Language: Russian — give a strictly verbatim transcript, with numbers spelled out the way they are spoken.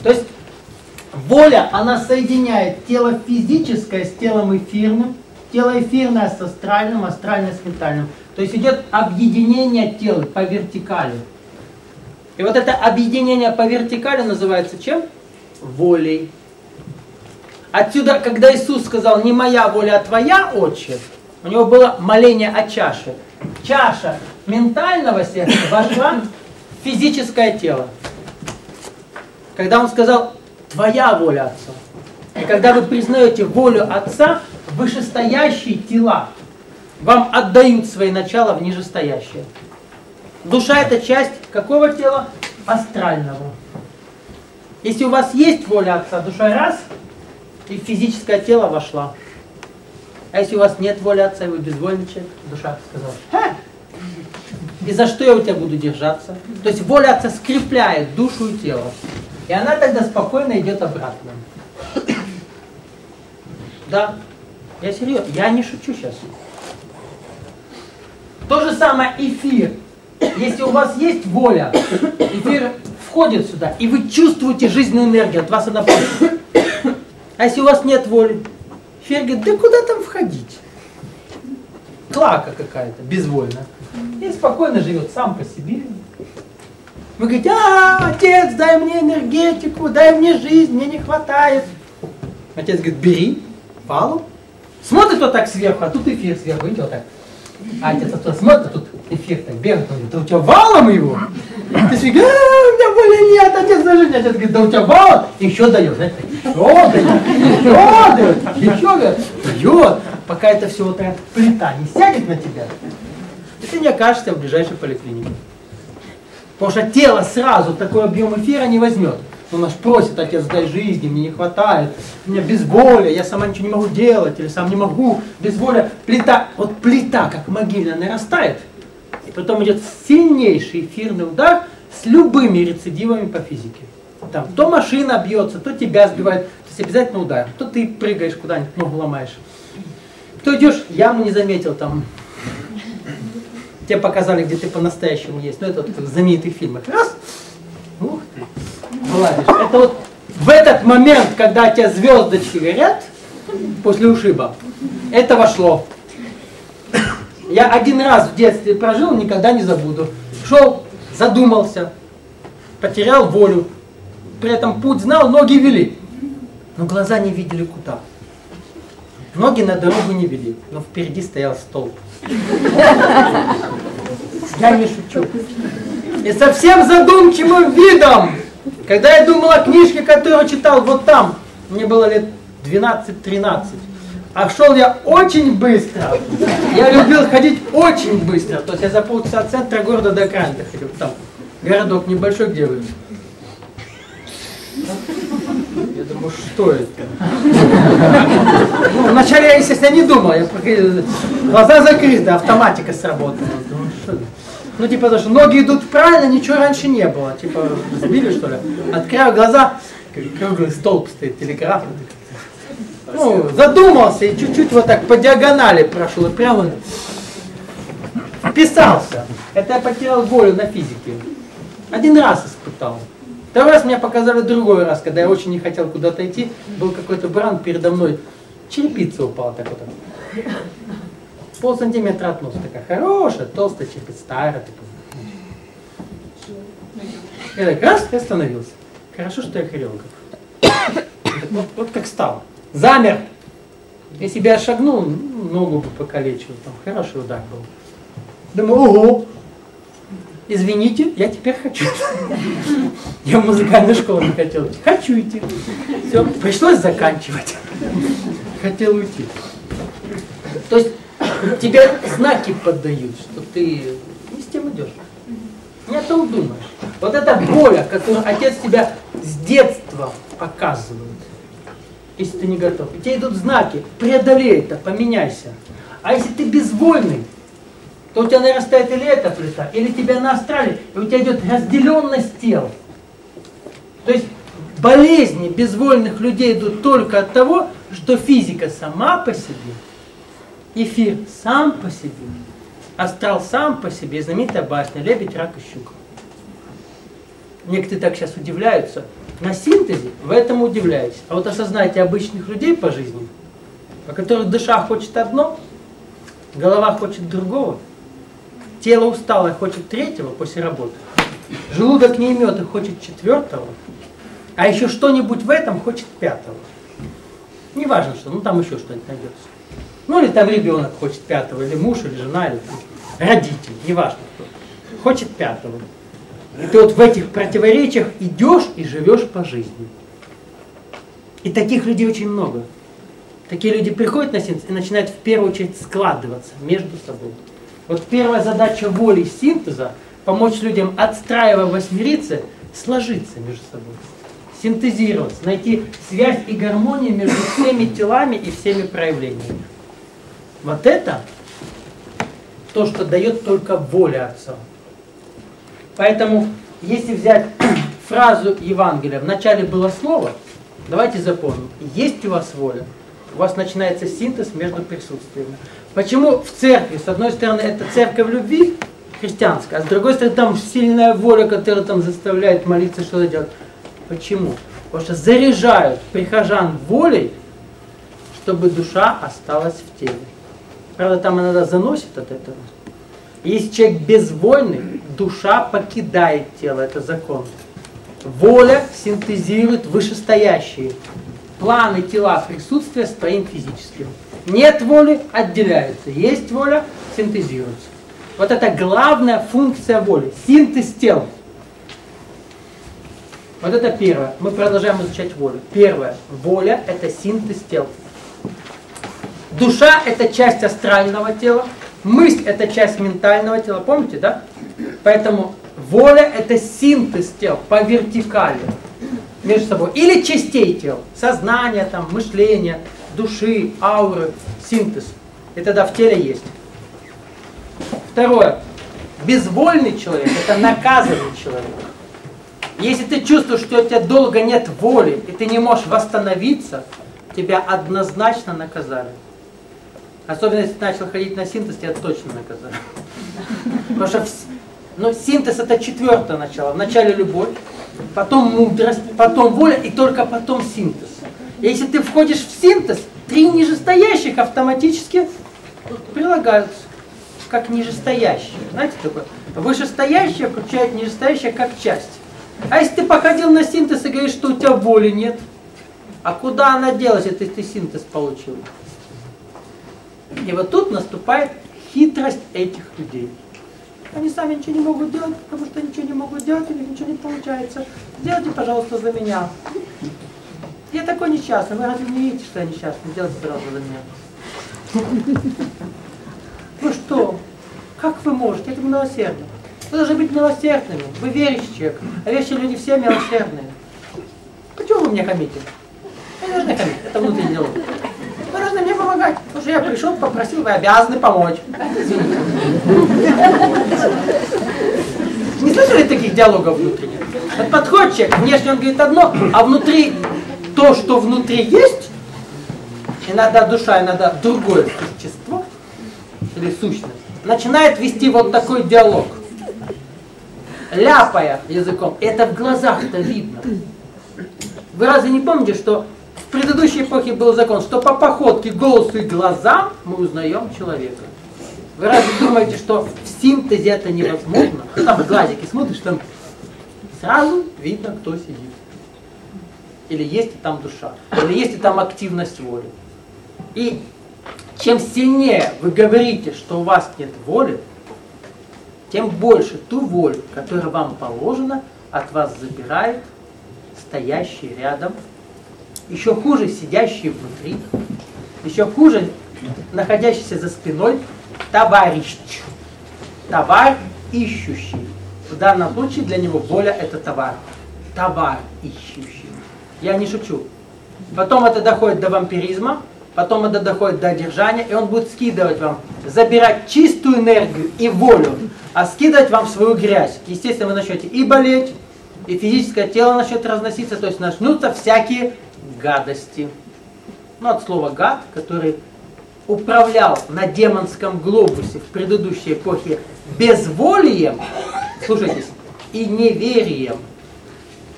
То есть воля, она соединяет тело физическое с телом эфирным, тело эфирное с астральным, астральное с ментальным. То есть идет объединение тел по вертикали. И вот это объединение по вертикали называется чем? Волей. Отсюда, когда Иисус сказал, не моя воля, а твоя, Отче, у него было моление о чаше. Чаша ментального сердца вошла в физическое тело. Когда он сказал, твоя воля, Отца. И когда вы признаете волю Отца, вышестоящие тела вам отдают свои начала в нижестоящее. Душа – это часть какого тела? Астрального. Если у вас есть воля Отца, душа раз, и в физическое тело вошла. А если у вас нет воли Отца, и вы безвольный человек, душа сказала, ха! И за что я у тебя буду держаться? То есть воля Отца скрепляет душу и тело. И она тогда спокойно идет обратно. Да, я серьезно, я не шучу сейчас. То же самое эфир. Если у вас есть воля, эфир входит сюда, и вы чувствуете жизненную энергию, от вас она входит. А если у вас нет воли, эфир говорит, да куда там входить? Клака какая-то, безвольно. И спокойно живет сам по себе. Вы говорите, а, отец, дай мне энергетику, дай мне жизнь, мне не хватает. Отец говорит, бери, валом. Смотрит вот так сверху, а тут эфир сверху, видите, вот так. А отец оттуда смотрит, а тут эфир так бегает, он говорит, да у тебя валом его? Ты себе говоришь, а, у меня воли нет, отец, даже нет. Отец говорит, да у тебя валом? Еще дает, знаете, еще дает, еще дает, еще дает, дает, пока это все вот такая плита не сядет на тебя, и ты не окажешься в ближайшей поликлинике. Потому что тело сразу такой объем эфира не возьмет. Он аж просит, отец, дай жизни, мне не хватает, у меня безволие, я сама ничего не могу делать, или сам не могу, безволие. Плита, вот плита, как могильная, нарастает, и потом идет сильнейший эфирный удар с любыми рецидивами по физике. Там то машина бьется, то тебя сбивает, то есть обязательно удар, то ты прыгаешь куда-нибудь, ногу ломаешь. То идешь, яму не заметил, там, тебе показали, где ты по-настоящему есть, ну это вот в знаменитых фильмах, раз, ух ты. Владиш. Это вот в этот момент, когда у тебя звездочки горят после ушиба, это вошло. Я один раз в детстве прожил, никогда не забуду. Шел, задумался, потерял волю. При этом путь знал, ноги вели. Но глаза не видели куда. Ноги на дорогу не вели, но впереди стоял столб. Я не шучу. И совсем задумчивым видом, когда я думал о книжке, которую читал вот там, мне было лет двенадцать-тринадцать, а шел я очень быстро. Я любил ходить очень быстро. То есть я за полчаса от центра города до окраины ходил. Там городок небольшой, где вы? Я думаю, что это? Ну, вначале я, естественно, не думал. Я проходил, глаза закрыты, автоматика сработала. Думаю, что это? Ну, типа, потому что ноги идут правильно, ничего раньше не было. Типа, сбили, что ли? Открываю глаза, круглый столб стоит, телеграф. Ну, задумался и чуть-чуть вот так по диагонали прошел, и прямо вписался. Это я потерял волю на физике. Один раз испытал. Второй раз мне показали другой раз, когда я очень не хотел куда-то идти. Был какой-то баран передо мной. Черепица упала так вот. Пол сантиметра от носа. Такая хорошая, толстая черепица, старая. Я так раз и остановился. Хорошо, что я хореограф. Вот, вот как стал. Замер. Если бы я шагнул, ногу бы покалечил. Там хороший удар был. Думаю, ого. Извините, я теперь хочу. Я в музыкальную школу не хотел. Хочу идти. Все, пришлось заканчивать. Хотел уйти. То есть тебе знаки поддают, что ты не с тем идешь. Не о том думаешь. Вот эта боль, которую отец тебя с детства показывает. Если ты не готов. И тебе идут знаки. Преодолей это, поменяйся. А если ты безвольный, то у тебя нарастает или эта плита, или тебя на астрале, и у тебя идет разделенность тел. То есть болезни безвольных людей идут только от того, что физика сама по себе, эфир сам по себе, астрал сам по себе, знаменитая басня «Лебедь, рак и щука». Некоторые так сейчас удивляются. на синтезе, вы этому удивляетесь. А вот осознайте обычных людей по жизни, у которых душа хочет одно, голова хочет другого, тело усталое хочет третьего после работы, желудок не имет и хочет четвертого, а еще что-нибудь в этом хочет пятого. Не важно что, ну там еще что-нибудь найдется. Ну или там ребенок хочет пятого, или муж, или жена, или родитель, не важно кто. Хочет пятого. И ты вот в этих противоречиях идешь и живешь по жизни. И таких людей очень много. Такие люди приходят на синтез и начинают в первую очередь складываться между собой. Вот первая задача воли синтеза – помочь людям, отстраивая смириться, сложиться между собой. Синтезироваться, найти связь и гармонию между всеми телами и всеми проявлениями. Вот это то, что дает только воля Отца. Поэтому, если взять фразу Евангелия, в начале было слово, давайте запомним, есть у вас воля, у вас начинается синтез между присутствиями. Почему в церкви, с одной стороны, это церковь любви христианская, а с другой стороны, там сильная воля, которая там заставляет молиться, что-то делать. Почему? Потому что заряжают прихожан волей, чтобы душа осталась в теле. Правда, там иногда заносит от этого. Если человек безвольный, душа покидает тело, это закон. Воля синтезирует вышестоящие планы тела присутствия с твоим физическим. Нет воли, отделяются. Есть воля, синтезируется. Вот это главная функция воли. Синтез тел. Вот это первое. Мы продолжаем изучать волю. Первое. Воля – это синтез тел. Душа – это часть астрального тела. Мысль – это часть ментального тела. Помните, да? Поэтому воля – это синтез тел по вертикали между собой. Или частей тел. Сознание, там, мышление, души, ауры. Синтез. И тогда в теле есть. Второе. Безвольный человек – это наказанный человек. Если ты чувствуешь, что у тебя долго нет воли, и ты не можешь восстановиться, тебя однозначно наказали. Особенно если ты начал ходить на синтез, тебя точно наказали. Потому что ну, синтез это четвертое начало. Вначале любовь, потом мудрость, потом воля и только потом синтез. И если ты входишь в синтез, три нижестоящих автоматически прилагаются как нижестоящие. Знаете такое? Вышестоящее включает нижестоящее как часть. А если ты походил на синтез и говоришь, что у тебя воли нет, а куда она делась, если ты синтез получил? И вот тут наступает хитрость этих людей. Они сами ничего не могут делать, потому что ничего не могут делать, у них ничего не получается. Сделайте, пожалуйста, за меня. Я такой несчастный, вы разве не видите, что я несчастный? Сделайте, пожалуйста, за меня. Ну что? Как вы можете? Это милосердно. Вы должны быть милосердными. Вы верующий человек. А верующие люди все милосердные. Почему вы мне хамите? Вы не должны хамить. Это внутренний диалог. Вы должны мне помогать. Потому что я пришел, попросил, вы обязаны помочь. Не слышали таких диалогов внутренних? Вот подходит человек, внешне он говорит одно, а внутри то, что внутри есть, иногда душа, иногда другое существо или сущность, начинает вести вот такой диалог. Ляпая языком, это в глазах-то видно. Вы разве не помните, что в предыдущей эпохе был закон, что по походке, голосу и глазам мы узнаем человека? Вы разве думаете, что в синтезе это невозможно? Там в глазики смотришь, там сразу видно, кто сидит. Или есть ли там душа, или есть ли там активность воли. И чем сильнее вы говорите, что у вас нет воли, тем больше ту волю, которая вам положена, от вас забирает стоящий рядом, еще хуже сидящий внутри, еще хуже находящийся за спиной товарищ, товар ищущий. В данном случае для него воля это товар, товар ищущий. Я не шучу. Потом это доходит до вампиризма, потом это доходит до одержания, и он будет скидывать вам, забирать чистую энергию и волю, а скидывать вам свою грязь. Естественно, вы начнете и болеть, и физическое тело начнет разноситься, то есть начнутся всякие гадости. Ну, от слова гад, который управлял на демонском глобусе в предыдущей эпохе безволием, слушайтесь, и неверием.